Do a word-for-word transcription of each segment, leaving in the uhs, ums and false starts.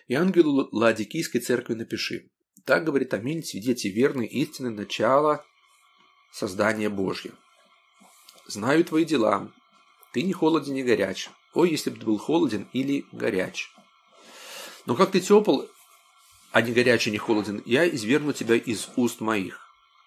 И ангелу Лаодикийской церкви напиши. Так говорит Аминь, свидетель верный, истины, начала создания Божьего. Знаю твои дела. Ты не холоден, не горяч. Ой, если бы ты был холоден или горяч. Но как ты тепл, а не горяч и не холоден, я извергну тебя из уст моих.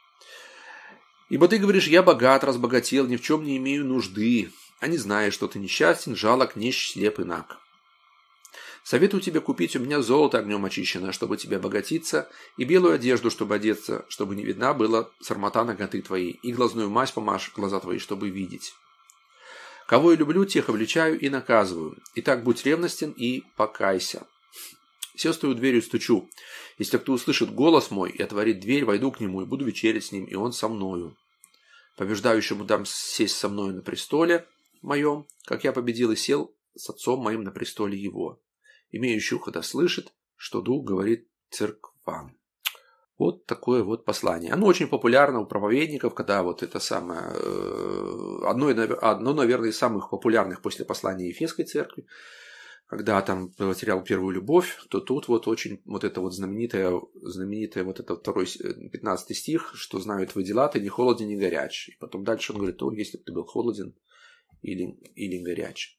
Ибо ты говоришь, я богат, разбогател, ни в чем не имею нужды, а не знаешь, что ты несчастен, жалок, нищ, слеп и наг. Советую тебе купить у меня золото огнем очищенное, чтобы тебе обогатиться, и белую одежду, чтобы одеться, чтобы не видна была сармота наготы твоей, и глазную мазь помажь в глаза твои, чтобы видеть. Кого я люблю, тех обличаю и наказываю. Итак, будь ревностен и покайся. Все стою дверью стучу. Если кто услышит голос мой и отворит дверь, войду к нему и буду вечерять с ним, и он со мною. Побеждающему дам сесть со мною на престоле моем, как я победил и сел с отцом моим на престоле его. Имеющий ухо да слышит, что Дух говорит церквам. Вот такое вот послание. Оно очень популярно у проповедников, когда вот это самое, одно, одно, наверное, из самых популярных после послания Ефесской церкви, когда там потерял первую любовь, то тут вот очень вот это вот знаменитое, знаменитое вот это второй, пятнадцатый стих, что знают твои дела, ты не холоден, не горяч. И потом дальше он говорит, о, если бы ты был холоден или, или горяч.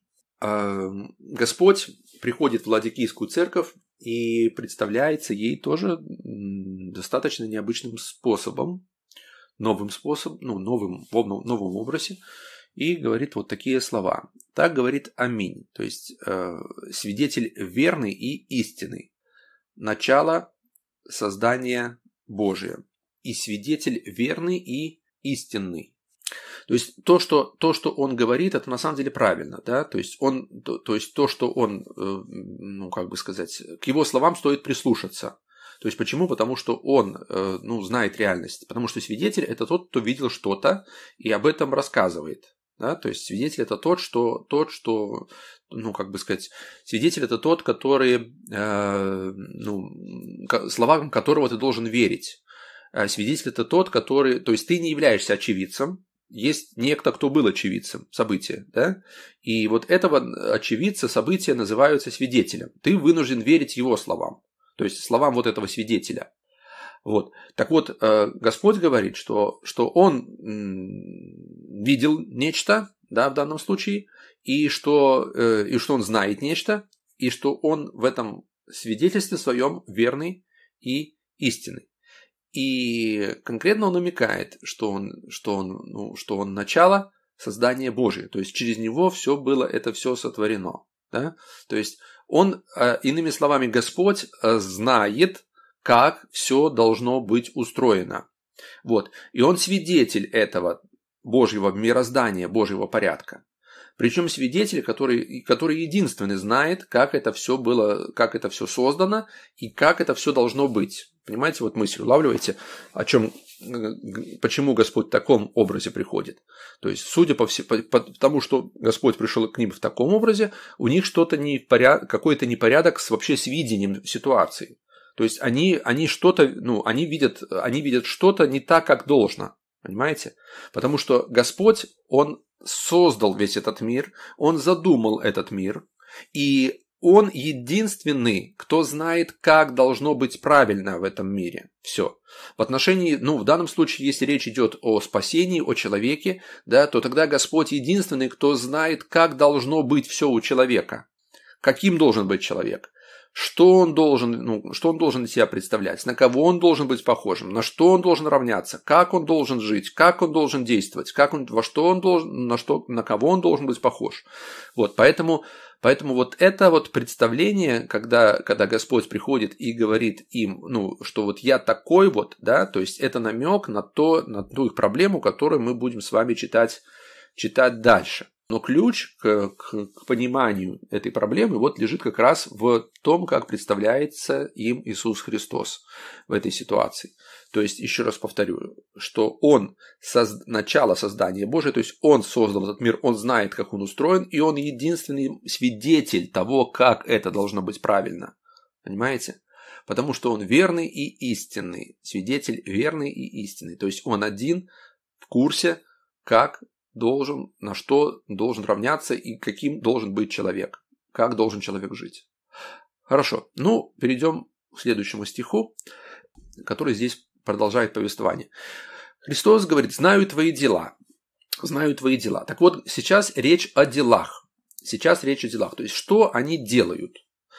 Господь приходит в Ладикийскую церковь и представляется ей тоже достаточно необычным способом, новым способом, ну, новым, в новом образе, и говорит вот такие слова. Так говорит Аминь, то есть э, свидетель верный и истинный, начало создания Божия, и свидетель верный и истинный. То есть то, что, то, что он говорит, это на самом деле правильно, да, то есть он, то, то есть то, что он, ну, как бы сказать, к его словам стоит прислушаться. То есть почему? Потому что он, ну, знает реальность. Потому что свидетель – это тот, кто видел что-то и об этом рассказывает. Да? То есть свидетель – это тот, что, тот, что, ну, как бы сказать, свидетель – это тот, который, э, ну, словам которого ты должен верить. Свидетель – это тот, который, то есть ты не являешься очевидцем, есть некто, кто был очевидцем события, да? И вот этого очевидца события называются свидетелем. Ты вынужден верить его словам, то есть словам вот этого свидетеля. Вот. Так вот, Господь говорит, что, что Он видел нечто, да, в данном случае, и что, и что Он знает нечто, и что Он в этом свидетельстве своем верный и истинный. И конкретно он намекает, что он, что он, ну, что он начало создания Божия. То есть через него все было, это все сотворено. Да? То есть он, иными словами, Господь знает, как все должно быть устроено. Вот. И он свидетель этого Божьего мироздания, Божьего порядка. Причем свидетель, который, который единственный знает, как это все было, как это все создано и как это все должно быть. Понимаете, вот мысль улавливаете, о чем, почему Господь в таком образе приходит. То есть, судя по, все, по, по тому, что Господь пришел к ним в таком образе, у них что-то не поряд, какой-то непорядок с, вообще с видением ситуации. То есть они, они что-то, ну, они видят, они видят что-то не так, как должно. Понимаете? Потому что Господь, Он создал весь этот мир, Он задумал этот мир, и Он единственный, кто знает, как должно быть правильно в этом мире. Все. В отношении, ну, в данном случае, если речь идет о спасении, о человеке, да, то тогда Господь единственный, кто знает, как должно быть все у человека. Каким должен быть человек. Что он должен, ну, что он должен из себя представлять, на кого он должен быть похожим, на что он должен равняться, как он должен жить, как он должен действовать, как он, во что он должен, на, что, на кого он должен быть похож. Вот, поэтому, поэтому вот это вот представление, когда, когда Господь приходит и говорит им, ну, что вот я такой вот, да, то есть это намек на, то, на ту их проблему, которую мы будем с вами читать, читать дальше. Но ключ к, к, к пониманию этой проблемы вот лежит как раз в том, как представляется им Иисус Христос в этой ситуации. То есть, еще раз повторю, что Он соз... начало создания Божия, то есть Он создал этот мир, Он знает, как он устроен, и Он единственный свидетель того, как это должно быть правильно. Понимаете? Потому что Он верный и истинный, свидетель верный и истинный. То есть Он один в курсе, как должен, на что должен равняться и каким должен быть человек, как должен человек жить. Хорошо. Ну, перейдем к следующему стиху, который здесь продолжает повествование. Христос говорит: «Знаю твои дела». Знаю твои дела. Так вот, сейчас речь о делах. Сейчас речь о делах. То есть, что они делают.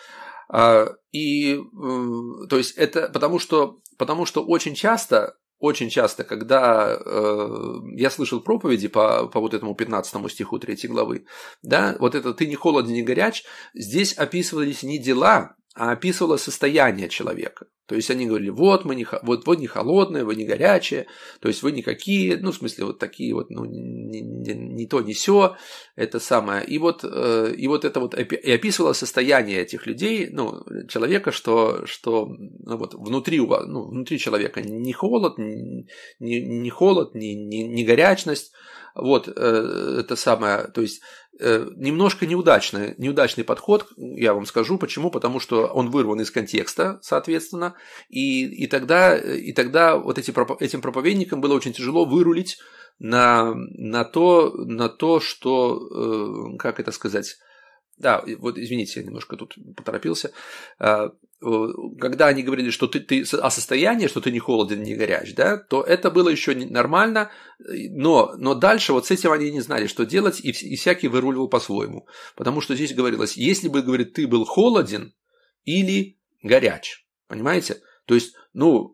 И, то есть, это потому что, потому что очень часто, очень часто, когда я слышал проповеди по, по вот этому пятнадцатому стиху третьей главы, да, вот это «ты не холоден, не горяч», здесь описывались не дела, а описывало состояние человека. То есть они говорили: вот мы не, вот вы не холодные, вы не горячие, то есть вы никакие, ну, в смысле, вот такие вот, ну, не, не, не то, не сё, это самое. И вот, и вот это вот и описывало состояние этих людей, ну, человека, что, что ну, вот внутри, у вас, ну, внутри человека не холод, не, не холод, не, не, не горячность. Вот, это самое, то есть немножко неудачный, неудачный подход, я вам скажу, почему, потому что он вырван из контекста, соответственно, и, и, тогда, и тогда вот эти, этим проповедникам было очень тяжело вырулить на, на, то, на то, что, как это сказать, да, вот извините, я немножко тут поторопился. Когда они говорили, что ты, ты о состоянии, что ты не холоден, не горяч, да, то это было еще нормально, но, но дальше вот с этим они не знали, что делать, и, и всякий выруливал по-своему. Потому что здесь говорилось: если бы, говорит, ты был холоден или горяч, понимаете? То есть, ну,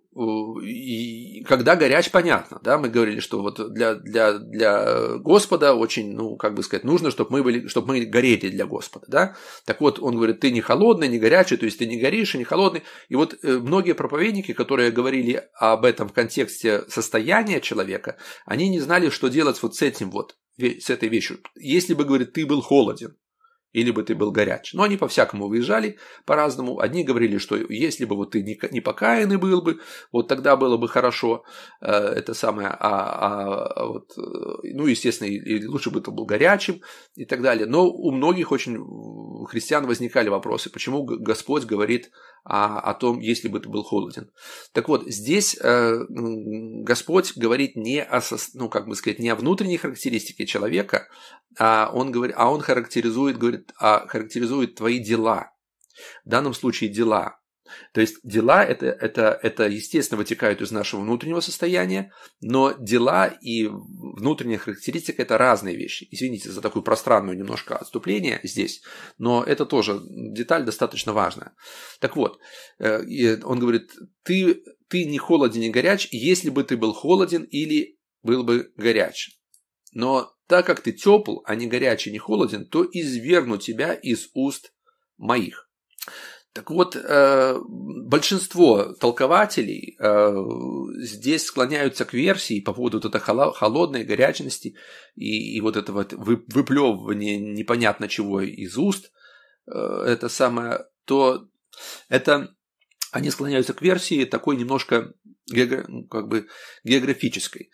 и когда горяч, понятно, да, мы говорили, что вот для, для, для Господа очень, ну, как бы сказать, нужно, чтобы мы были, чтобы мы горели для Господа, да. Так вот, он говорит: ты не холодный, не горячий, то есть ты не горишь и не холодный. И вот многие проповедники, которые говорили об этом в контексте состояния человека, они не знали, что делать вот с этим вот, с этой вещью. Если бы, говорит, ты был холоден, или бы ты был горяч. Но они по-всякому выезжали, по-разному. Одни говорили, что если бы вот ты не покаянный был бы, вот тогда было бы хорошо, это самое, а, а вот, ну, естественно, и лучше бы ты был горячим и так далее. Но у многих очень у христиан возникали вопросы, почему Господь говорит о, о том, если бы ты был холоден. Так вот, здесь Господь говорит не о, ну, как бы сказать, не о внутренней характеристике человека, а он, говорит, а он характеризует, говорит, а характеризует твои дела. В данном случае дела. То есть дела это, это, это естественно вытекают из нашего внутреннего состояния, но дела и внутренняя характеристика это разные вещи. Извините за такое пространное немножко отступление здесь, но это тоже деталь достаточно важная. Так вот, он говорит: ты, ты не холоден, не горяч, если бы ты был холоден или был бы горяч. Но так как ты тепл, а не горячий, не холоден, то извергну тебя из уст моих. Так вот, большинство толкователей здесь склоняются к версии по поводу вот этой холодной горячности и, и вот этого выплевывания непонятно чего из уст, это самое, то это они склоняются к версии такой немножко как бы географической.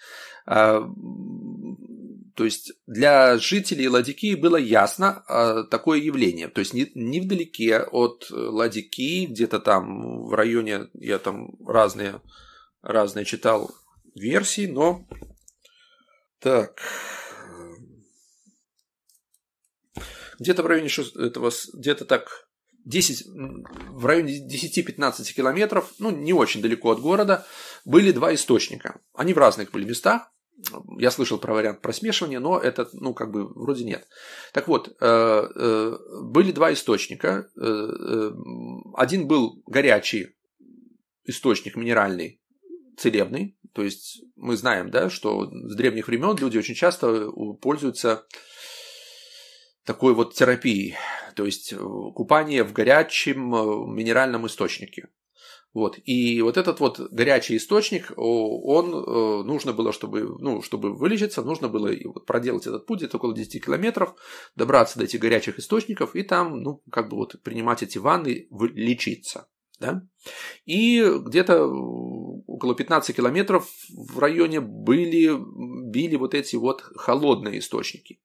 То есть для жителей Ладикии было ясно э, такое явление. То есть не, не вдалеке от Ладикии, где-то там в районе, я там разные, разные читал версии, но так, где-то в районе этого, где-то так десять, в районе десять-пятнадцать километров, ну не очень далеко от города, были два источника. Они в разных были местах. Я слышал про вариант просмешивания, но это, ну, как бы, вроде нет. Так вот, были два источника. Один был горячий источник, минеральный, целебный. То есть, мы знаем, да, что с древних времен люди очень часто пользуются такой вот терапией. То есть, купание в горячем минеральном источнике. Вот. И вот этот вот горячий источник, он нужно было, чтобы, ну, чтобы вылечиться, нужно было проделать этот путь, это около десять километров, добраться до этих горячих источников и там, ну, как бы вот принимать эти ванны, лечиться. Да? И где-то около пятнадцать километров в районе были, били вот эти вот холодные источники.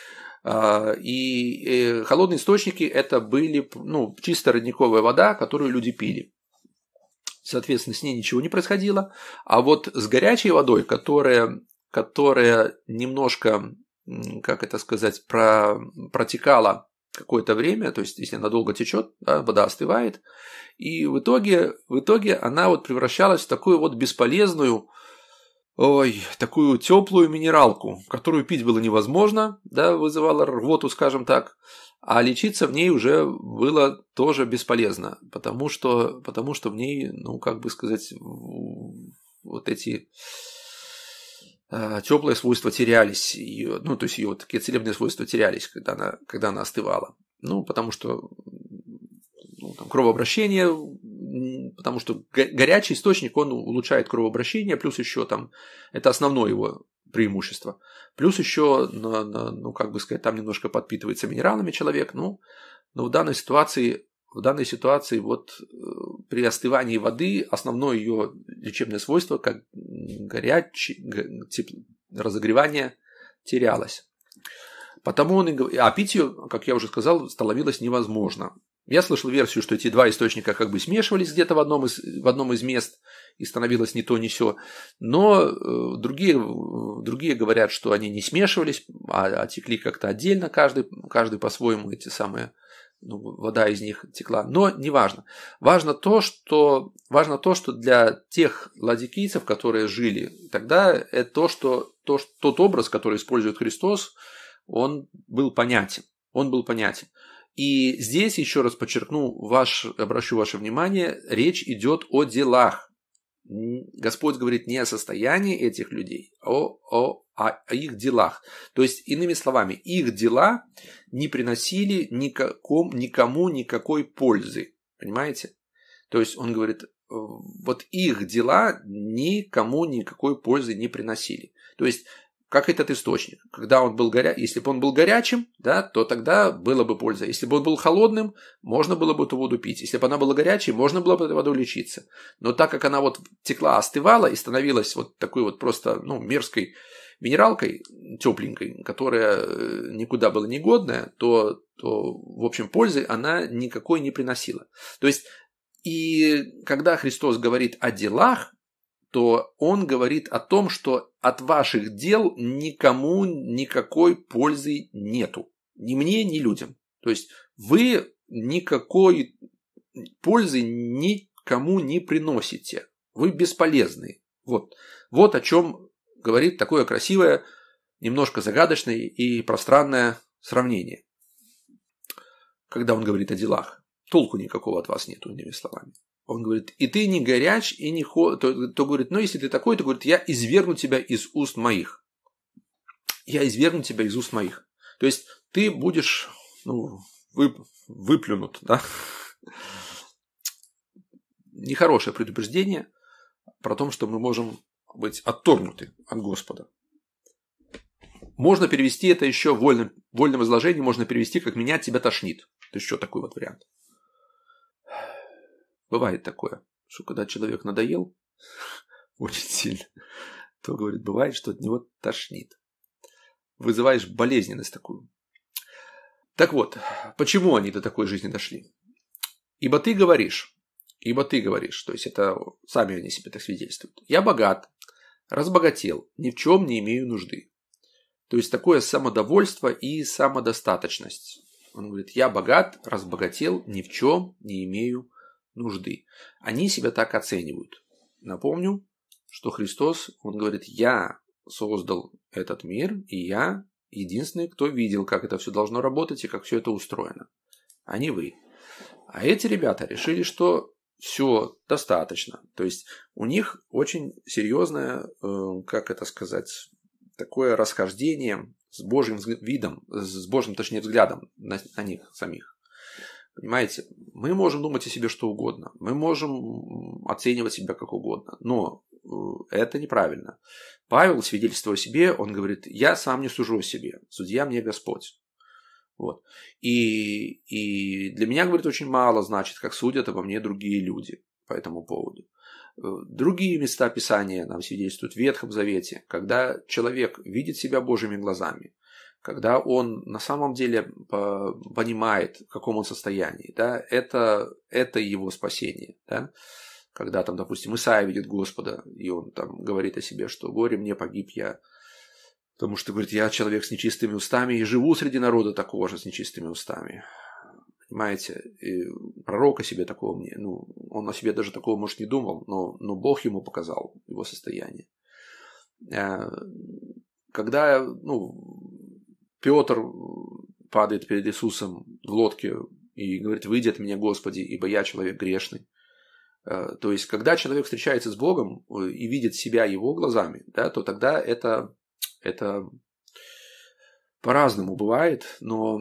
И холодные источники это были, ну, чисто родниковая вода, которую люди пили. Соответственно, с ней ничего не происходило. А вот с горячей водой, которая, которая немножко, как это сказать, про, протекала какое-то время, то есть если она долго течет, да, вода остывает, и в итоге, в итоге она вот превращалась в такую вот бесполезную, ой, такую теплую минералку, которую пить было невозможно, да, вызывала рвоту, скажем так, а лечиться в ней уже было тоже бесполезно, потому что, потому что в ней, ну, как бы сказать, вот эти э, теплые свойства терялись, ее, ну, то есть ее вот такие целебные свойства терялись, когда она, когда она остывала. Ну, потому что ну, там, кровообращение, потому что горячий источник, он улучшает кровообращение, плюс еще там, это основное его преимущество. Плюс еще, ну, как бы сказать, там немножко подпитывается минералами человек, ну, но в данной ситуации, в данной ситуации вот при остывании воды основное ее лечебное свойство, как горячее, разогревание, терялось. Потому он и говорит, а пить ее, как я уже сказал, становилось невозможно. Я слышал версию, что эти два источника как бы смешивались где-то в одном из, в одном из мест, и становилось не то, не сё. Но э, другие, другие говорят, что они не смешивались, а, а текли как-то отдельно, каждый, каждый по-своему эти самые, ну, вода из них текла. Но неважно. Важно то, что, важно то, что для тех ладикийцев, которые жили тогда, это то, что, то, что тот образ, который использует Христос, он был понятен. Он был понятен. И здесь, еще раз подчеркну, ваш, обращу ваше внимание, речь идет о делах. Господь говорит не о состоянии этих людей, а о, о, о их делах. То есть, иными словами, их дела не приносили никаком, никому никакой пользы. Понимаете? То есть, он говорит, вот их дела никому никакой пользы не приносили. То есть, как этот источник. Когда он был горя... Если бы он был горячим, да, то тогда было бы польза. Если бы он был холодным, можно было бы эту воду пить. Если бы она была горячей, можно было бы этой водой лечиться. Но так как она вот текла, остывала и становилась вот такой вот просто, ну, мерзкой минералкой, тепленькой, которая никуда была не годная, то, то, в общем, пользы она никакой не приносила. То есть, и когда Христос говорит о делах, то он говорит о том, что от ваших дел никому никакой пользы нету. Ни мне, ни людям. То есть вы никакой пользы никому не приносите. Вы бесполезны. Вот, вот о чем говорит такое красивое, немножко загадочное и пространное сравнение. Когда он говорит о делах. Толку никакого от вас нету, иными словами. Он говорит, и ты не горяч, и не холод, то, то говорит, ну если ты такой, то говорит, я извергну тебя из уст моих. Я извергну тебя из уст моих. То есть ты будешь, ну, вып, выплюнут, да? Нехорошее предупреждение про то, что мы можем быть отторгнуты от Господа. Можно перевести это еще в вольном, в вольном изложении, можно перевести, как меня тебя тошнит. То есть еще такой вот вариант. Бывает такое, что когда человек надоел очень сильно, то, говорит, бывает, что от него тошнит. Вызываешь болезненность такую. Так вот, почему они до такой жизни дошли? Ибо ты говоришь, ибо ты говоришь, то есть это сами они себе так свидетельствуют. Я богат, разбогател, ни в чем не имею нужды. То есть такое самодовольство и самодостаточность. Он говорит, я богат, разбогател, ни в чем не имею нужды. Они себя так оценивают. Напомню, что Христос, он говорит, я создал этот мир, и я единственный, кто видел, как это все должно работать и как все это устроено. А не вы. А эти ребята решили, что все достаточно. То есть у них очень серьезное, как это сказать, такое расхождение с Божьим видом, с Божьим, точнее, взглядом на, на них самих. Понимаете, мы можем думать о себе что угодно, мы можем оценивать себя как угодно, но это неправильно. Павел, свидетельствуя о себе, он говорит, я сам не сужу о себе, судья мне Господь. Вот. И, и для меня, говорит, очень мало значит, как судят обо мне другие люди по этому поводу. Другие места Писания нам свидетельствуют в Ветхом Завете, когда человек видит себя Божьими глазами, когда он на самом деле понимает, в каком он состоянии, да, это, это его спасение. Да? Когда там, допустим, Исаия видит Господа, и он там говорит о себе, что горе мне, погиб я, Потому что, говорит, я человек с нечистыми устами и живу среди народа такого же с нечистыми устами. Понимаете, и пророк о себе такого мне, ну, он о себе даже такого, может, не думал, но, но Бог ему показал его состояние. Когда, ну, Петр падает перед Иисусом в лодке и говорит: «Выйди от меня, Господи, ибо я человек грешный». То есть, когда человек встречается с Богом и видит себя его глазами, да, то тогда это, это по-разному бывает, но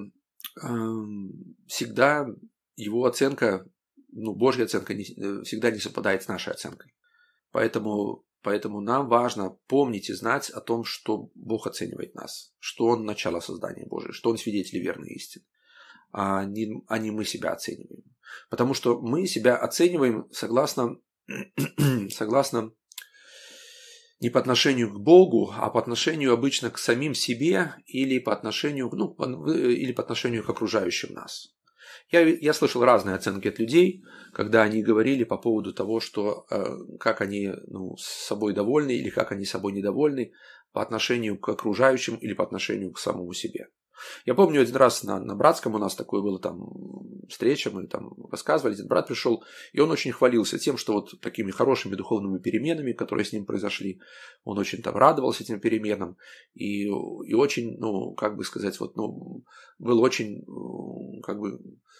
всегда его оценка, ну, Божья оценка не, всегда не совпадает с нашей оценкой. Поэтому, поэтому нам важно помнить и знать о том, что Бог оценивает нас, что Он начало создания Божьего, что Он свидетель верной истины, а не, а не мы себя оцениваем. Потому что мы себя оцениваем согласно, согласно не по отношению к Богу, а по отношению обычно к самим себе или по отношению, ну, или по отношению к окружающим нас. Я, я слышал разные оценки от людей, когда они говорили по поводу того, что э, как они, ну, с собой довольны или как они собой недовольны по отношению к окружающим или по отношению к самому себе. Я помню, один раз на, на братском у нас такое было там встреча, мы там рассказывали, один брат пришел, и он очень хвалился тем, что вот такими хорошими духовными переменами, которые с ним произошли, он очень там радовался этим переменам, и, и очень, ну, как бы сказать, вот, ну, был очень, как бы,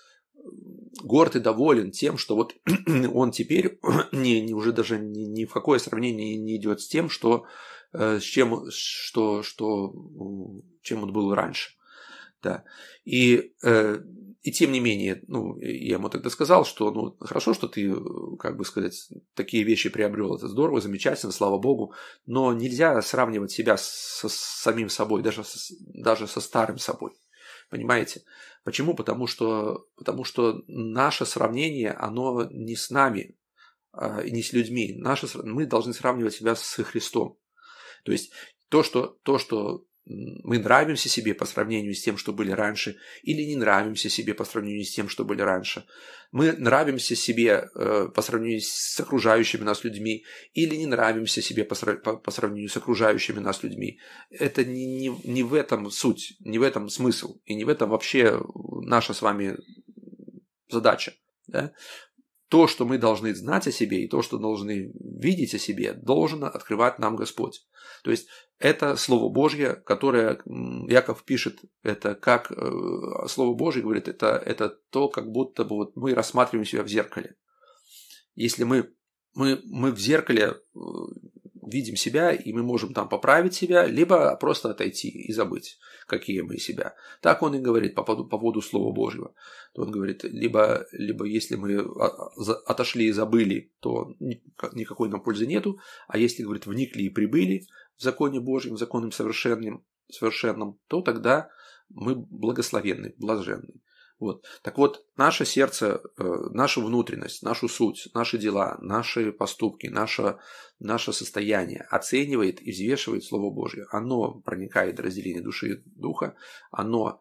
горд и доволен тем, что вот он теперь не, не, уже даже ни, ни в какое сравнение не идет с тем, что, с чем, что, что, чем он был раньше. Да. И, э, и тем не менее, ну, я ему тогда сказал, что ну, хорошо, что ты, как бы сказать, такие вещи приобрел, это здорово, замечательно, слава Богу, но нельзя сравнивать себя с, с самим собой, даже, с, даже со старым собой. Понимаете? Почему? Потому что, потому что наше сравнение, оно не с нами, а, и не с людьми. Наше, мы должны сравнивать себя с Христом. То есть то, что, то, что мы нравимся себе по сравнению с тем, что были раньше, или не нравимся себе по сравнению с тем, что были раньше. Мы нравимся себе э, по сравнению с окружающими нас людьми, или не нравимся себе по, по, по сравнению с окружающими нас людьми. Это не, не, не в этом суть, не в этом смысл, и не в этом вообще наша с вами задача. Да? То, что мы должны знать о себе, и то, что должны видеть о себе, должен открывать нам Господь. То есть это Слово Божье, которое Яков пишет, это как Слово Божье говорит, это, это то, как будто бы вот мы рассматриваем себя в зеркале. Если мы, мы, мы в зеркале видим себя, и мы можем там поправить себя, либо просто отойти и забыть, какие мы себя. Так он и говорит по поводу, по поводу Слова Божьего. То он говорит, либо, либо если мы отошли и забыли, то никакой нам пользы нету, а если, говорит, вникли и прибыли в законе Божьем, в законном совершенном, совершенном, то тогда мы благословенны, блаженны. Вот. Так вот, наше сердце, наша внутренность, нашу суть, наши дела, наши поступки, наше, наше состояние оценивает и взвешивает Слово Божье. Оно проникает до разделения души и духа, оно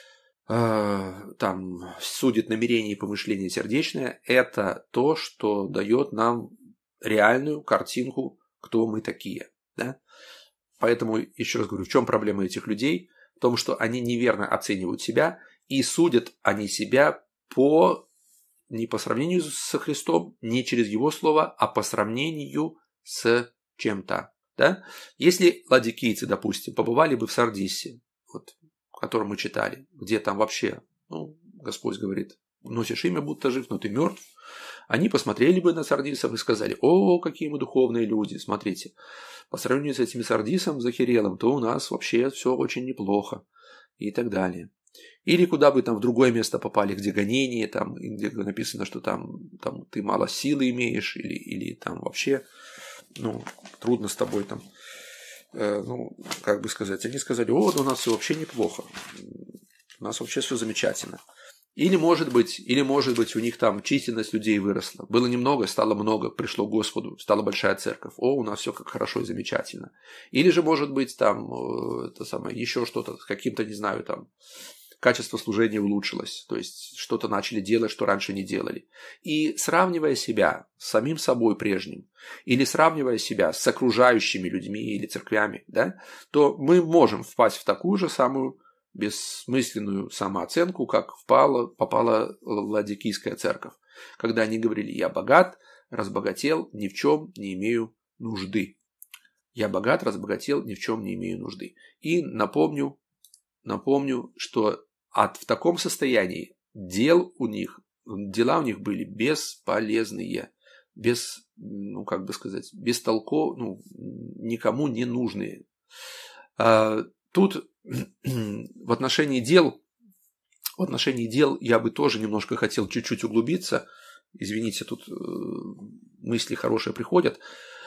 э, там судит намерения и помышления сердечное. Это то, что дает нам реальную картинку, кто мы такие. Да? Поэтому, еще раз говорю, в чем проблема этих людей? В том, что они неверно оценивают себя, и судят они себя по, не по сравнению со Христом, не через Его Слово, а по сравнению с чем-то. Да? Если ладикийцы, допустим, побывали бы в Сардисе, вот, о котором мы читали, где там вообще, ну, Господь говорит, носишь имя, будто жив, но ты мертв, они посмотрели бы на сардисов и сказали: о, какие мы духовные люди, смотрите, по сравнению с этим сардисом, Захириэлом, то у нас вообще все очень неплохо и так далее. Или куда бы там в другое место попали, где гонение, там, где написано, что там, там ты мало силы имеешь, или, или там вообще, ну, трудно с тобой там, э, ну, как бы сказать, они сказали: о, да у нас все вообще неплохо, у нас вообще все замечательно. Или может быть, или может быть у них там численность людей выросла. Было немного, стало много, пришло к Господу, стала большая церковь. О, у нас все как хорошо и замечательно. Или же может быть там это самое, еще что-то с каким-то, не знаю, там качество служения улучшилось, то есть что-то начали делать, что раньше не делали. И сравнивая себя с самим собой прежним, или сравнивая себя с окружающими людьми или церквями, да, то мы можем впасть в такую же самую бессмысленную самооценку, как впала, попала Ладикийская церковь, когда они говорили: «Я богат, разбогател, ни в чем не имею нужды». Я богат, разбогател, ни в чем не имею нужды. И напомню, напомню, что от, в таком состоянии дел у них, дела у них были бесполезные, без, ну как бы сказать, бестолковые, ну, никому не нужные. А, тут в отношении дел, в отношении дел я бы тоже немножко хотел чуть-чуть углубиться. Извините, тут мысли хорошие приходят.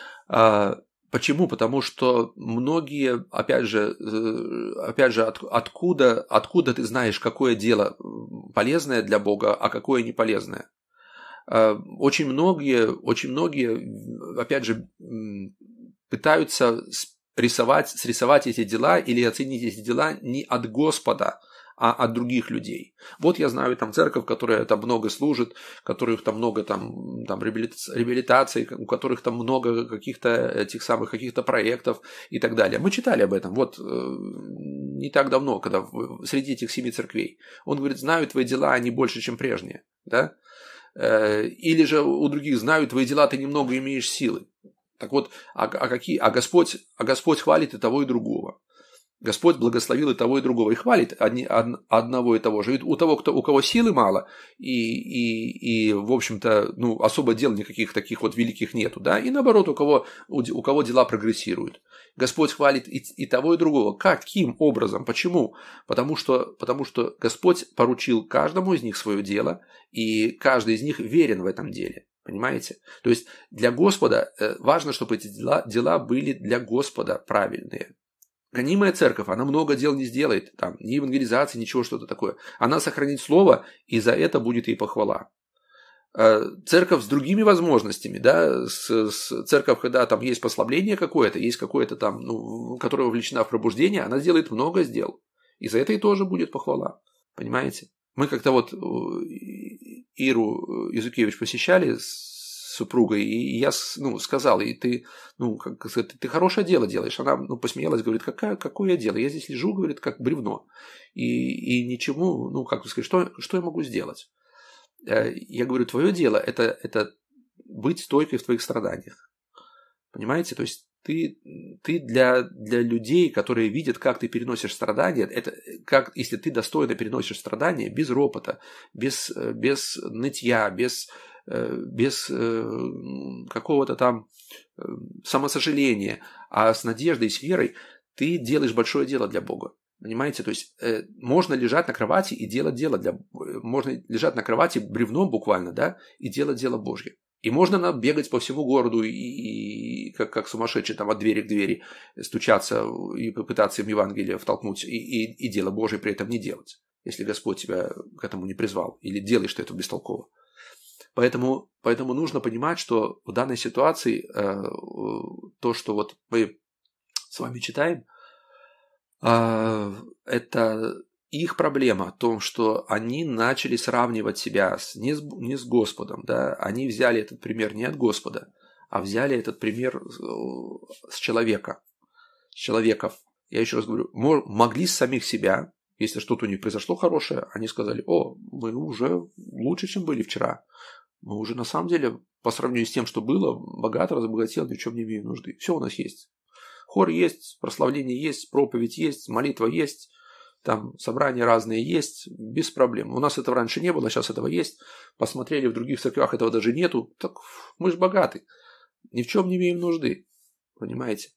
Почему? Потому что многие, опять же, опять же от, откуда, откуда ты знаешь, какое дело полезное для Бога, а какое не полезное? Очень многие, очень многие, опять же, пытаются рисовать, срисовать эти дела или оценить эти дела не от Господа, а от других людей. Вот я знаю там церковь, которая там много служит, у которых там много там, там реабилитаций, у которых там много каких-то этих самых каких-то проектов и так далее. Мы читали об этом вот не так давно, когда среди этих семи церквей. Он говорит: знают твои дела, они больше, чем прежние. Да? Или же у других: знают твои дела, ты немного имеешь силы. Так вот, а, а, какие, а, Господь, а Господь хвалит и того, и другого. Господь благословил и того, и другого, и хвалит одни, од, одного и того же. И у того, кто, у кого силы мало, и, и, и в общем-то, ну, особо дел никаких таких вот великих нету, да, и наоборот, у кого, у, у кого дела прогрессируют. Господь хвалит и, и того, и другого. Каким образом? Почему? Потому что, потому что Господь поручил каждому из них свое дело, и каждый из них верен в этом деле. Понимаете? То есть для Господа важно, чтобы эти дела, дела были для Господа правильные. Гонимая церковь, она много дел не сделает, там, ни евангелизации, ничего, что-то такое. Она сохранит слово, и за это будет ей похвала. Церковь с другими возможностями, да, с, с церковь, когда там есть послабление какое-то, есть какое-то там, ну, которое вовлечена в пробуждение, она сделает много дел. И за это ей тоже будет похвала. Понимаете? Мы как-то вот Иру Изукевич посещали с супругой, и я, ну, сказал, и ты, ну, как сказать, ты хорошее дело делаешь. Она, ну, посмеялась, говорит: какая, какое дело? Я здесь лежу, говорит, как бревно. И, и ничему, ну, как бы сказать, что, что я могу сделать? Я говорю: твое дело это, это быть стойкой в твоих страданиях. Понимаете? То есть ты, ты для, для людей, которые видят, как ты переносишь страдания, это как, если ты достойно переносишь страдания, без ропота, без, без нытья, без, без какого-то там самосожаления, а с надеждой, с верой, ты делаешь большое дело для Бога. Понимаете? То есть э, можно лежать на кровати и делать дело для... Можно лежать на кровати бревном буквально, да, и делать дело Божье. И можно бегать по всему городу и, и как, как сумасшедший там от двери к двери стучаться и попытаться им Евангелие втолкнуть и, и, и дело Божье при этом не делать, если Господь тебя к этому не призвал, или делаешь ты это бестолково. Поэтому, поэтому нужно понимать, что в данной ситуации э, то, что вот мы с вами читаем, э, это их проблема в том, что они начали сравнивать себя с, не, с, не с Господом. Да? Они взяли этот пример не от Господа, а взяли этот пример с человека. С человеков. Я еще раз говорю, могли с самих себя, если что-то у них произошло хорошее, они сказали: о, мы уже лучше, чем были вчера. Мы уже на самом деле, по сравнению с тем, что было, богато, разбогател, ни в чем не имею нужды. Все у нас есть. Хор есть, прославление есть, проповедь есть, молитва есть. Там собрания разные есть, без проблем. У нас этого раньше не было, сейчас этого есть. Посмотрели, в других церквях этого даже нету. Так мы же богаты. Ни в чем не имеем нужды. Понимаете?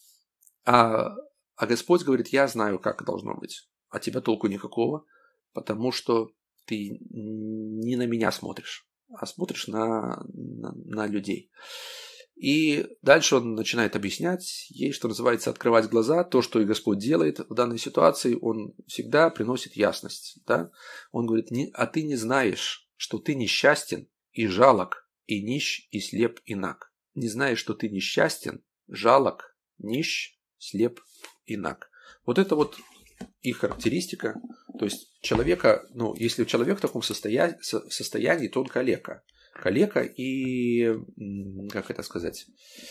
А, а Господь говорит: я знаю, как должно быть. А тебя толку никакого, потому что ты не на меня смотришь, а смотришь на, на, на людей. И дальше он начинает объяснять ей, что называется, открывать глаза. То, что и Господь делает в данной ситуации, он всегда приносит ясность. Да? Он говорит: а ты не знаешь, что ты несчастен и жалок, и нищ, и слеп, и наг. Не знаешь, что ты несчастен, жалок, нищ, слеп и наг. Вот это вот их характеристика То есть человека, ну, если человек в таком состоянии, состоянии то он калека. Калека и, как это сказать,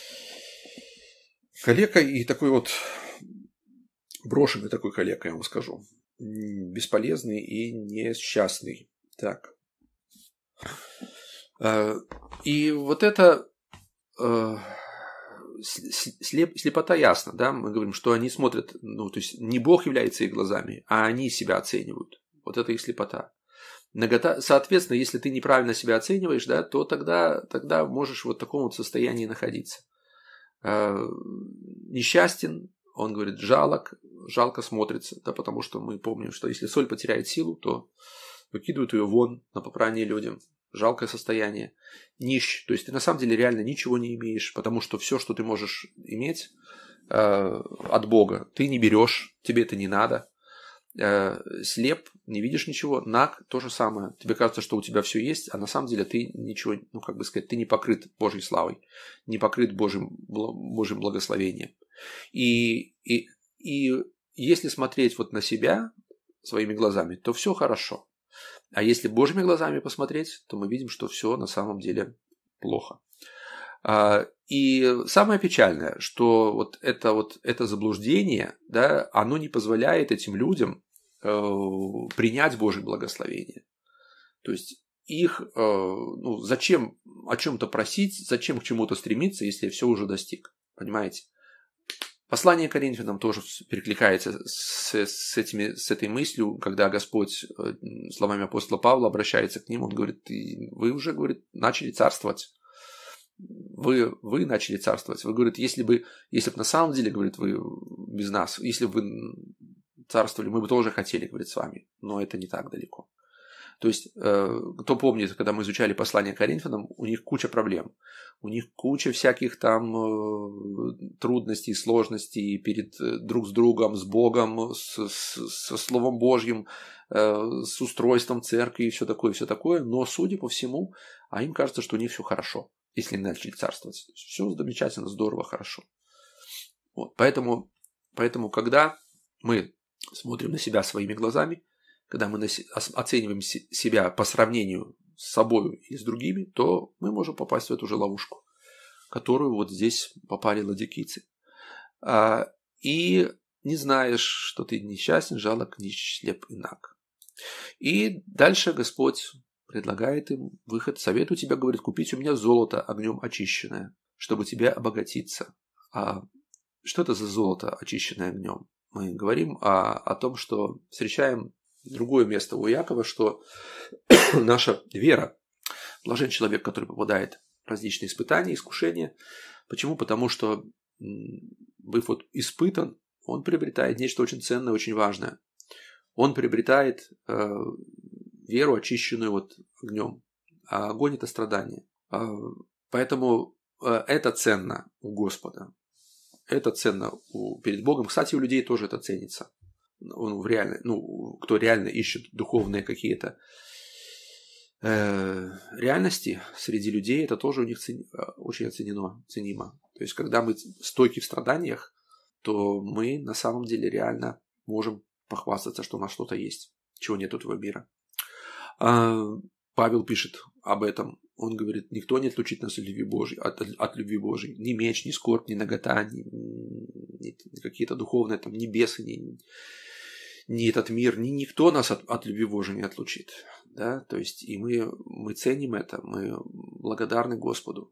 калека и такой вот брошенный такой калека, я вам скажу. Бесполезный и несчастный. Так. И вот это слеп, слепота ясна, да, мы говорим, что они смотрят, ну, то есть не Бог является их глазами, а они себя оценивают. Вот это их слепота. Нагота, соответственно, если ты неправильно себя оцениваешь, да, то тогда, тогда можешь вот в таком вот состоянии находиться. Несчастен, он говорит, жалок, жалко смотрится, да, потому что мы помним, что если соль потеряет силу, то выкидывают ее вон на попрание людям. Жалкое состояние. Нищ, то есть ты на самом деле реально ничего не имеешь, потому что все, что ты можешь иметь э, от Бога, ты не берешь, тебе это не надо. Э, слеп, не видишь ничего. Наг, то же самое. Тебе кажется, что у тебя все есть, а на самом деле ты ничего, ну как бы сказать, ты не покрыт Божьей славой, не покрыт Божьим, Божьим благословением. И, и, и если смотреть вот на себя своими глазами, то все хорошо. А если Божьими глазами посмотреть, то мы видим, что все на самом деле плохо. И самое печальное, что вот это, вот это заблуждение, да, оно не позволяет этим людям принять Божье благословение. То есть их, ну, зачем о чем-то просить, зачем к чему-то стремиться, если я все уже достиг, понимаете? Послание к Коринфянам тоже перекликается с, с, этими, с этой мыслью, когда Господь словами апостола Павла обращается к ним, он говорит, вы уже, говорит, начали царствовать. Вы, вы начали царствовать. Вы, говорит, если бы, если бы на самом деле, говорит, вы без нас, если бы вы царствовали, мы бы тоже хотели, говорит, с вами, но это не так далеко. То есть, кто помнит, когда мы изучали послание к Коринфянам, у них куча проблем. У них куча всяких там трудностей, сложностей перед друг с другом, с Богом, с, с, со Словом Божьим, с устройством церкви и все такое, все такое. Но, судя по всему, а им кажется, что у них все хорошо, если они начали царствовать. Все замечательно, здорово, хорошо. Вот. Поэтому, поэтому, когда мы смотрим на себя своими глазами, когда мы оцениваем себя по сравнению с собой и с другими, то мы можем попасть в эту же ловушку, в которую вот здесь попали ладикийцы. И не знаешь, что ты несчастен, жалок, нищ, слеп и наг. И дальше Господь предлагает им выход. Советую тебя, говорит, купить у меня золото огнем очищенное, чтобы тебе обогатиться. А что это за золото, очищенное огнем? Мы говорим о, о том, что встречаем другое место у Иакова, что наша вера, блажен человек, который попадает в различные испытания, искушения. Почему? Потому что, быв вот испытан, он приобретает нечто очень ценное, очень важное. Он приобретает э, веру, очищенную вот огнем. А огонь – это страдание. А, поэтому э, это ценно у Господа. Это ценно у, перед Богом. Кстати, у людей тоже это ценится. Он в реально, ну, кто реально ищет духовные какие-то э, реальности среди людей, это тоже у них цени, очень оценено, ценимо. То есть, когда мы стойки в страданиях, то мы на самом деле реально можем похвастаться, что у нас что-то есть, чего нет этого мира. А, Павел пишет об этом. Он говорит, никто не отлучит нас от любви Божьей, от, от любви Божьей. Ни меч, ни скорбь, ни нагота, ни, ни, ни какие-то духовные там, ни бесы, ни, ни этот мир, ни никто нас от, от любви Божьей не отлучит. Да? То есть, и мы, мы ценим это, мы благодарны Господу.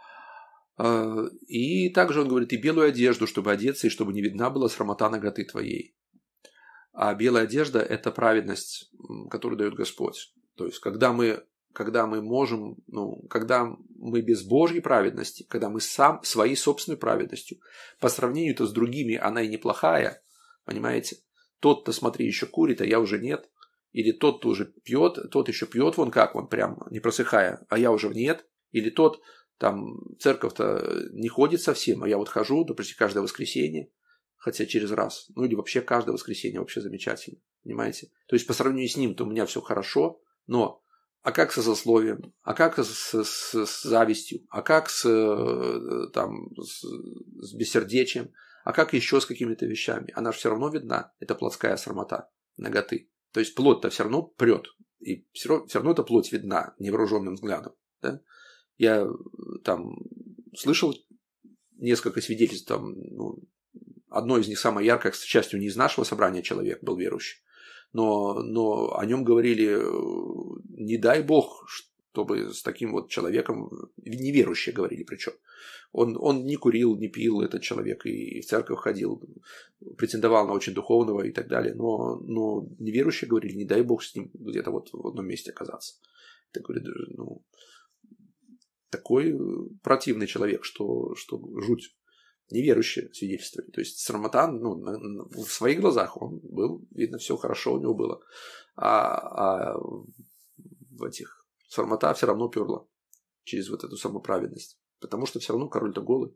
И также он говорит, и белую одежду, чтобы одеться, и чтобы не видна была срамота наготы твоей. А белая одежда – это праведность, которую дает Господь. То есть, когда мы, когда мы можем, ну, когда мы без Божьей праведности, когда мы сам, своей собственной праведностью, по сравнению-то с другими, она и неплохая, понимаете? Тот-то, смотри, еще курит, а я уже нет. Или тот-то уже пьет, тот еще пьет, вон как, вон прям не просыхая, а я уже нет. Или тот, там, церковь-то не ходит совсем, а я вот хожу, да, почти каждое воскресенье. Хотя через раз. Ну или вообще каждое воскресенье вообще замечательно. Понимаете? То есть по сравнению с ним-то у меня все хорошо. Но а как со злословием? А как с, с, с завистью? А как с, там, с, с бессердечием? А как еще с какими-то вещами? Она же все равно видна. Это плотская срамота, наготы. То есть плоть-то все равно прет. И все равно, все равно эта плоть видна невооруженным взглядом. Да? Я там слышал несколько свидетельств. Там, ну, одно из них самое яркое, к счастью, не из нашего собрания человек был верующий. Но, но о нем говорили, не дай бог, чтобы с таким вот человеком, неверующие говорили причем. Он, он не курил, не пил, этот человек, и в церковь ходил, претендовал на очень духовного и так далее. Но, но неверующие говорили, не дай бог с ним где-то вот в одном месте оказаться. Это, говорит, ну, такой противный человек, что, что жуть. Неверующие свидетельствовали. То есть Сарматан, ну, на, на, в своих глазах он был, видно, все хорошо у него было. А, а в этих Сармата все равно перла через вот эту самоправедность. Потому что все равно король-то голый.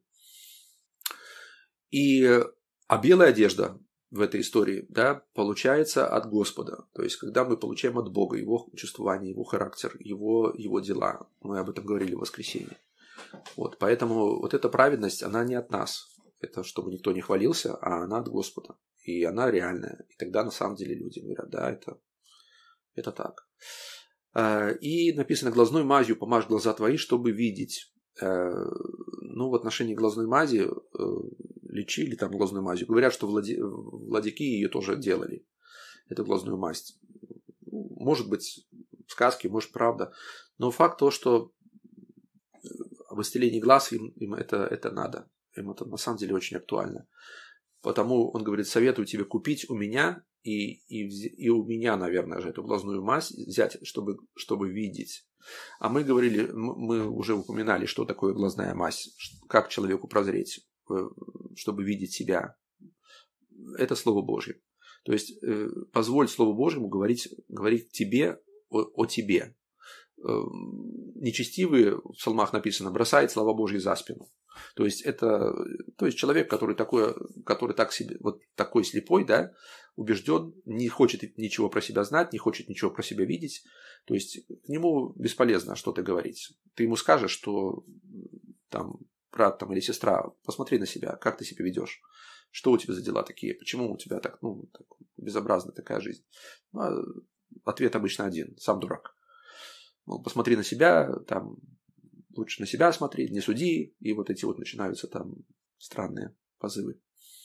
И, а белая одежда в этой истории, да, получается от Господа. То есть, когда мы получаем от Бога его чувствование, его характер, его, его дела. Мы об этом говорили в воскресенье. Вот, поэтому вот эта праведность, она не от нас. Это чтобы никто не хвалился, а она от Господа. И она реальная. И тогда на самом деле люди говорят, да, это, это так. И написано, глазной мазью помажь глаза твои, чтобы видеть. Ну, в отношении глазной мази лечили там глазную мазью. Говорят, что влади... владыки ее тоже делали. Эту глазную мазь. Может быть, сказки, может, правда. Но факт то, что об исцелении глаз им, им это, это надо. Им это на самом деле очень актуально. Потому он говорит, советую тебе купить у меня и, и, и у меня, наверное же, эту глазную мазь взять, чтобы, чтобы видеть. А мы говорили, мы уже упоминали, что такое глазная мазь, как человеку прозреть, чтобы видеть себя. Это Слово Божье. То есть позволь Слову Божьему говорить, говорить тебе о, о тебе. Нечестивые, в псалмах написано, бросает слова Божьи за спину. То есть это, то есть человек, который такой, который так себе, вот такой слепой, да, убежден, не хочет ничего про себя знать, не хочет ничего про себя видеть. То есть к нему бесполезно что-то говорить. Ты ему скажешь, что там брат там, или сестра, посмотри на себя, как ты себя ведешь, что у тебя за дела такие, почему у тебя так, ну, так безобразная такая жизнь. Ну, а ответ обычно один, сам дурак. Ну, посмотри на себя, там, лучше на себя смотри, не суди, и вот эти вот начинаются там странные позывы.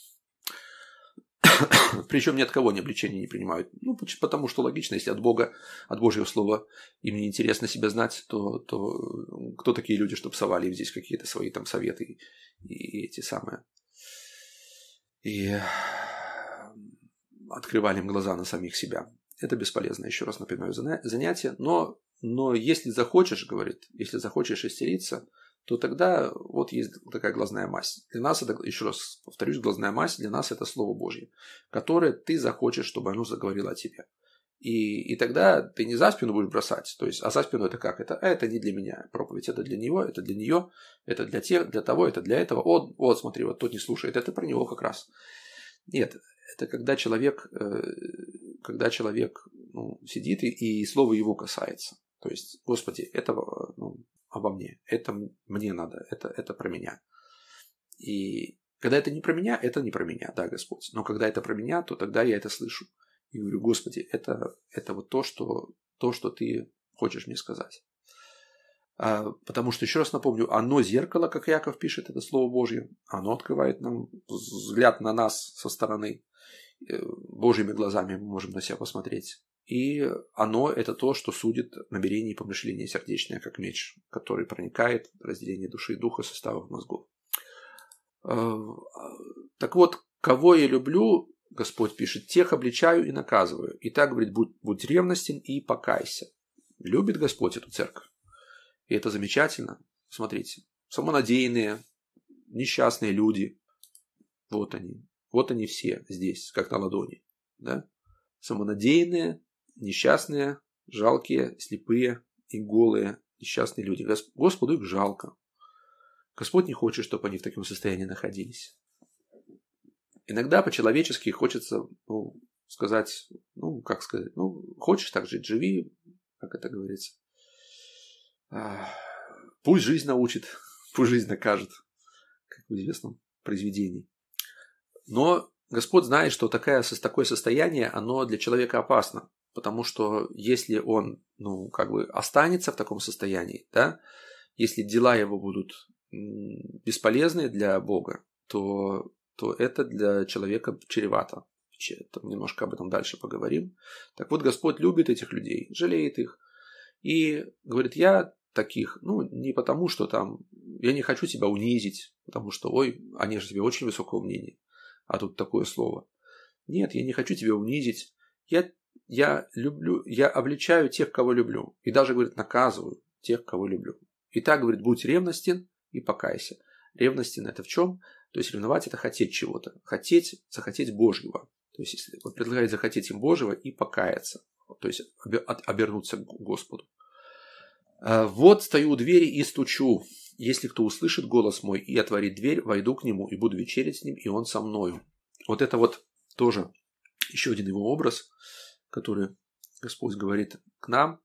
Причем ни от кого ни обличения не принимают. Ну, потому что логично, если от Бога, от Божьего Слова им не интересно себя знать, то, то кто такие люди, чтобы совали им здесь какие-то свои там советы и, и эти самые. И открывали им глаза на самих себя. Это бесполезно, еще раз напоминаю, занятие. Но, но если захочешь, говорит, если захочешь исцелиться, то тогда вот есть такая глазная мазь. Для нас это, еще раз повторюсь, глазная мазь для нас это Слово Божье, которое ты захочешь, чтобы оно заговорило о тебе. И, и тогда ты не за спину будешь бросать, то есть, а за спину это как? Это, это не для меня проповедь, это для него, это для нее, это для тех, для того, это для этого. Вот, вот смотри, вот тот не слушает, это про него как раз. Нет, это когда человек, когда человек ну, сидит и, и слово его касается. То есть, Господи, этого ну, обо мне, это мне надо, это, это про меня. И когда это не про меня, это не про меня, да, Господь. Но когда это про меня, то тогда я это слышу. И говорю, Господи, это, это вот то что, то, что Ты хочешь мне сказать. А, потому что, еще раз напомню, оно зеркало, как Яков пишет, это Слово Божье. Оно открывает нам взгляд на нас со стороны. Божьими глазами мы можем на себя посмотреть. И оно это то, что судит намерения и помышления сердечные, как меч, который проникает в разделение души и духа, составов мозгов. Так вот, кого я люблю, Господь пишет, тех обличаю и наказываю. И так говорит, будь, будь ревностен и покайся. Любит Господь эту церковь. И это замечательно. Смотрите, самонадеянные, несчастные люди. Вот они. Вот они все здесь, как на ладони. Да? Самонадеянные, несчастные, жалкие, слепые и голые, несчастные люди. Господу их жалко. Господь не хочет, чтобы они в таком состоянии находились. Иногда по-человечески хочется ну, сказать, ну, как сказать, ну, хочешь так жить, живи, как это говорится. Пусть жизнь научит, пусть жизнь накажет, как в известном произведении. Но Господь знает, что такое, такое состояние, оно для человека опасно. потому что если он, ну, как бы останется в таком состоянии, да, если дела его будут бесполезны для Бога, то, то это для человека чревато. Немножко об этом дальше поговорим. Так вот, Господь любит этих людей, жалеет их и говорит: я таких, ну, не потому, что там, я не хочу тебя унизить, потому что, ой, они же тебе очень высокого мнения, а тут такое слово. Нет, я не хочу тебя унизить, я, я люблю, я обличаю тех, кого люблю, и даже, говорит, наказываю тех, кого люблю. И так, говорит, будь ревностен и покайся. Ревностен — это в чем? То есть ревновать — это хотеть чего-то, хотеть, захотеть Божьего. То есть, если вот предлагает захотеть им Божьего и покаяться, то есть обернуться к Господу. Вот стою у двери и стучу. Если кто услышит голос мой и отворит дверь, войду к нему и буду вечерять с ним, и он со мною. Вот это вот тоже еще один его образ, который Господь говорит к нам.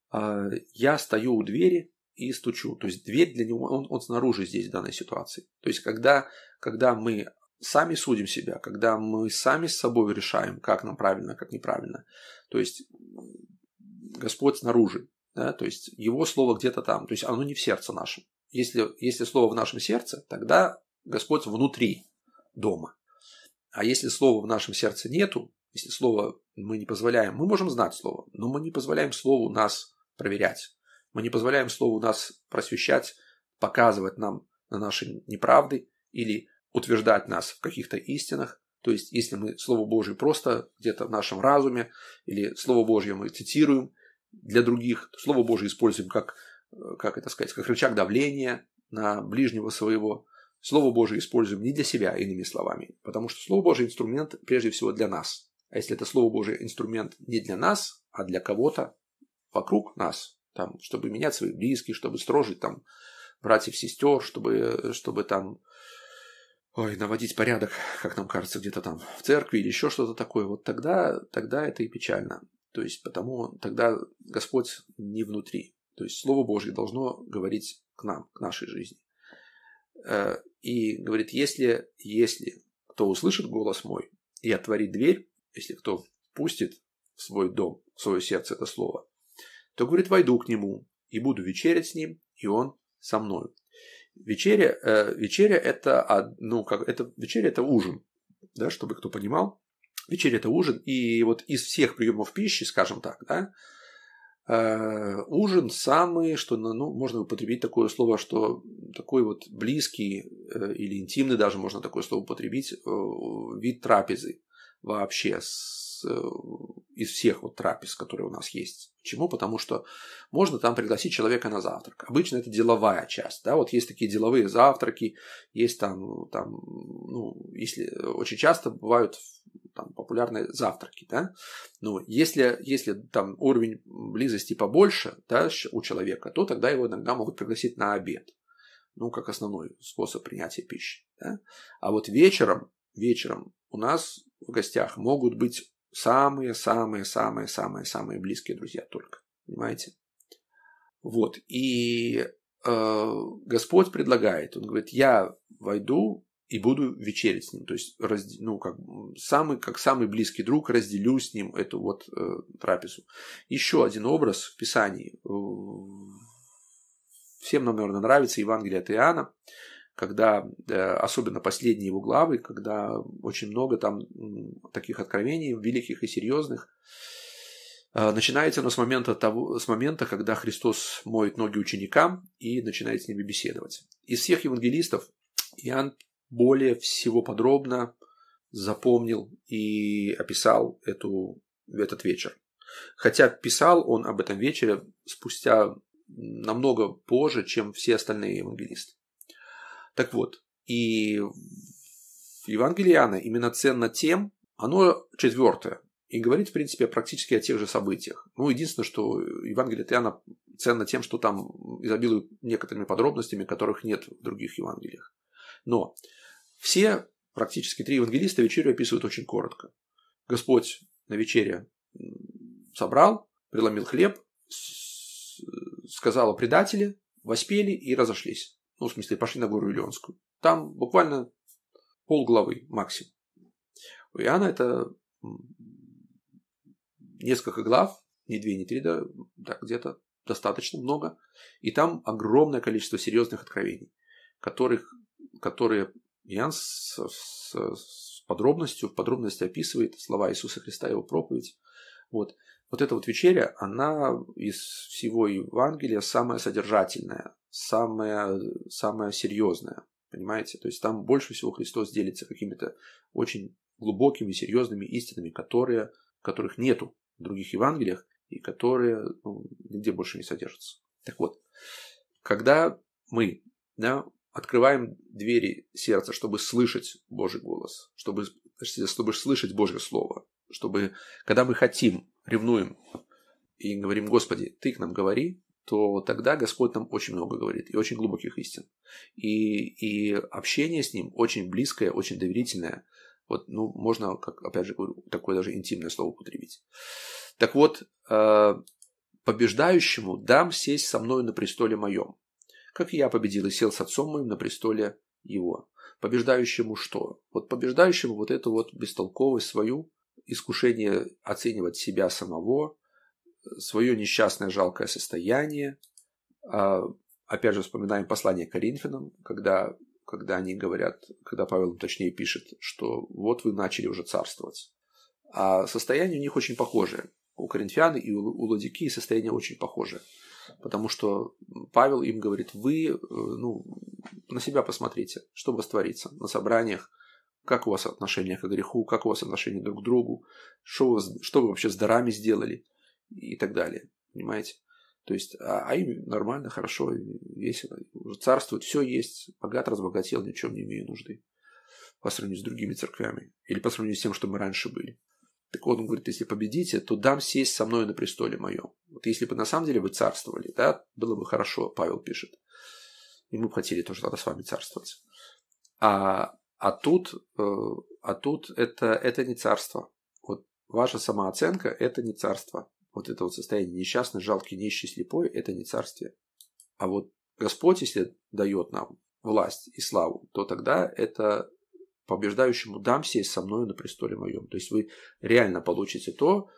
Я стою у двери и стучу. То есть дверь для него, он, он снаружи здесь в данной ситуации. То есть когда, когда мы сами судим себя, когда мы сами с собой решаем, как нам правильно, как неправильно. То есть Господь снаружи, да, то есть Его слово где-то там, то есть оно не в сердце нашем. Если, если слово в нашем сердце, тогда Господь внутри дома. А если слова в нашем сердце нету, если слово мы не позволяем, мы можем знать слово, но мы не позволяем слову нас проверять. Мы не позволяем слову нас просвещать, показывать нам на наши неправды или утверждать нас в каких-то истинах. То есть, если мы Слово Божие просто где-то в нашем разуме, или Слово Божье мы цитируем для других, то Слово Божие используем как, как это сказать, как рычаг давления на ближнего своего. Слово Божие используем не для себя, иными словами, потому что Слово Божие инструмент прежде всего для нас. А если это Слово Божие инструмент не для нас, а для кого-то вокруг нас, там, чтобы менять своих близких, чтобы строжить там братьев, сестер, чтобы, чтобы там ой, наводить порядок, как нам кажется, где-то там в церкви или еще что-то такое, вот тогда, тогда это и печально. То есть, потому тогда Господь не внутри. То есть, Слово Божье должно говорить к нам, к нашей жизни. И говорит, если, если кто услышит голос мой и отворит дверь, если кто впустит в свой дом, в свое сердце это слово, то, говорит, войду к нему и буду вечерять с ним, и он со мною. Вечеря, э, вечеря это, ну, как, это, вечеря это ужин, да, чтобы кто понимал. Вечеря это ужин, и вот из всех приемов пищи, скажем так, да, э, ужин самый, что, ну, можно употребить такое слово, что такой вот близкий э, или интимный даже можно такое слово употребить, э, вид трапезы вообще с, э, из всех вот трапез, которые у нас есть. Почему? Потому что можно там пригласить человека на завтрак. Обычно это деловая часть. Да? Вот есть такие деловые завтраки, есть там, там ну, если очень часто бывают там популярные завтраки. Да? Но если, если там уровень близости побольше, да, у человека, то тогда его иногда могут пригласить на обед. Ну, как основной способ принятия пищи. Да? А вот вечером, вечером у нас в гостях могут быть самые-самые-самые-самые-самые близкие друзья только. Понимаете? Вот. И э, Господь предлагает, Он говорит, я войду и буду вечерять с ним. То есть, разд... ну, как, самый, как самый близкий друг разделю с ним эту вот э, трапезу. Еще один образ в Писании. Всем нам, наверное, нравится Евангелие от Иоанна, когда, особенно последние его главы, когда очень много там таких откровений, великих и серьезных. Начинается оно с момента, того, с момента, когда Христос моет ноги ученикам и начинает с ними беседовать. Из всех евангелистов Иоанн более всего подробно запомнил и описал эту, этот вечер. Хотя писал он об этом вечере спустя намного позже, чем все остальные евангелисты. Так вот, и Евангелие Иоанна именно ценно тем, оно четвертое, и говорит, в принципе, практически о тех же событиях. Ну, единственное, что Евангелие от Иоанна ценно тем, что там изобилует некоторыми подробностями, которых нет в других Евангелиях. Но все, практически три евангелиста, вечерю описывают очень коротко. Господь на вечере собрал, преломил хлеб, сказал о предателе, воспели и разошлись. Ну, в смысле, пошли на гору Илионскую. Там буквально полглавы максимум. У Иоанна это несколько глав, не две, не три, да, да, где-то достаточно много. И там огромное количество серьезных откровений, которых, которые Иоанн с, с, с подробностью, в подробности описывает слова Иисуса Христа, его проповедь. Вот. Вот эта вот вечеря, она из всего Евангелия самая содержательная, самая, самая серьезная. Понимаете? То есть там больше всего Христос делится какими-то очень глубокими, серьезными истинами, которые, которых нету в других Евангелиях и которые ну, нигде больше не содержатся. Так вот, когда мы да, открываем двери сердца, чтобы слышать Божий голос, чтобы, чтобы слышать Божье Слово, чтобы, когда мы хотим, ревнуем и говорим: Господи, Ты к нам говори, то тогда Господь нам очень много говорит и очень глубоких истин. И, и общение с Ним очень близкое, очень доверительное. Вот, ну, можно, как, опять же говорю, такое даже интимное слово употребить. Так вот, побеждающему дам сесть со мною на престоле моем, как и я победил и сел с отцом моим на престоле его. Побеждающему что? Вот побеждающему вот эту вот бестолковость свою, искушение оценивать себя самого, свое несчастное жалкое состояние. Опять же вспоминаем послание к Коринфянам, когда, когда они говорят, когда Павел им точнее пишет, что вот вы начали уже царствовать. А состояние у них очень похожее. У коринфян и у Ладикии состояние очень похожее. Потому что Павел им говорит: вы ну, на себя посмотрите, что у вас творится на собраниях, как у вас отношение к греху, как у вас отношение друг к другу, что вы, что вы вообще с дарами сделали и так далее. Понимаете? То есть, а, а им нормально, хорошо, весело, уже царствует, все есть, богат, разбогател, ни в чем не имею нужды по сравнению с другими церквями или по сравнению с тем, что мы раньше были. Так вот, он говорит: если победите, то дам сесть со мной на престоле моем. Вот если бы на самом деле вы царствовали, да, было бы хорошо, Павел пишет. И мы бы хотели тоже тогда с вами царствовать. А, а тут, а тут это, это не царство. Вот ваша самооценка – это не царство. Вот это вот состояние несчастный, жалкий, нищий, слепой – это не царствие. А вот Господь, если дает нам власть и славу, то тогда это побеждающему дам сесть со мною на престоле моем. То есть вы реально получите то,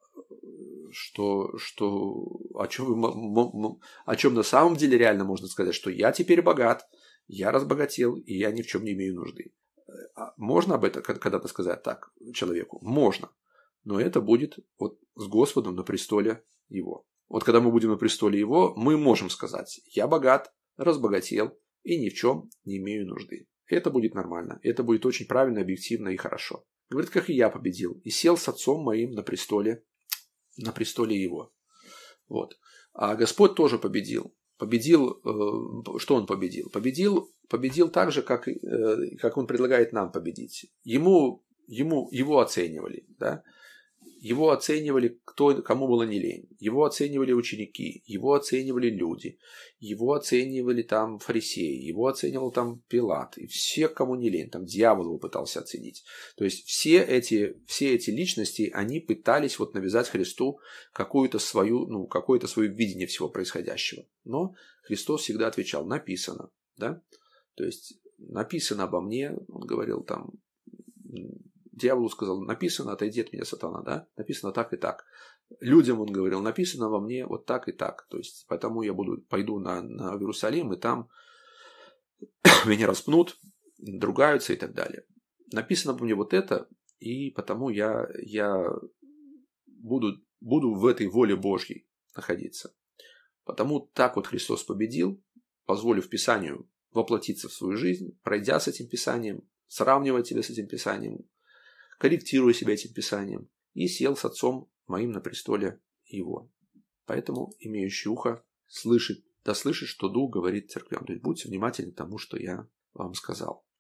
что, что, о, чем вы, о чем на самом деле реально можно сказать, что я теперь богат, я разбогател, и я ни в чем не имею нужды. Можно об этом когда-то сказать так человеку? Можно. Но это будет вот с Господом на престоле Его. Вот когда мы будем на престоле Его, мы можем сказать: я богат, разбогател и ни в чем не имею нужды. Это будет нормально. Это будет очень правильно, объективно и хорошо. Говорит: как и я победил, и сел с отцом моим на престоле, на престоле Его. Вот. А Господь тоже победил. Победил, что Он победил? Победил, победил так же, как, как Он предлагает нам победить. Ему, ему, его оценивали, да? Его оценивали, кто, кому было не лень. Его оценивали ученики, его оценивали люди, его оценивали там фарисеи, его оценивал там Пилат. И все, кому не лень, там дьявол его пытался оценить. То есть все эти, все эти личности, они пытались вот навязать Христу какую-то свою, ну, какое-то свое видение всего происходящего. Но Христос всегда отвечал: написано. Да? То есть написано обо мне, он говорил там... Дьяволу сказал: написано, отойди от меня, сатана, да? Написано так и так. Людям он говорил: написано во мне вот так и так. То есть, поэтому я буду, пойду на, на Иерусалим, и там меня распнут, другаются и так далее. Написано во мне вот это, и потому я, я буду, буду в этой воле Божьей находиться. Потому так вот Христос победил, позволив Писанию воплотиться в свою жизнь, пройдя с этим Писанием, сравнивая себя с этим Писанием, корректируя себя этим Писанием, и сел с отцом моим на престоле Его. Поэтому имеющий ухо слышит, да слышит, что Дух говорит церквям. То есть будьте внимательны к тому, что я вам сказал.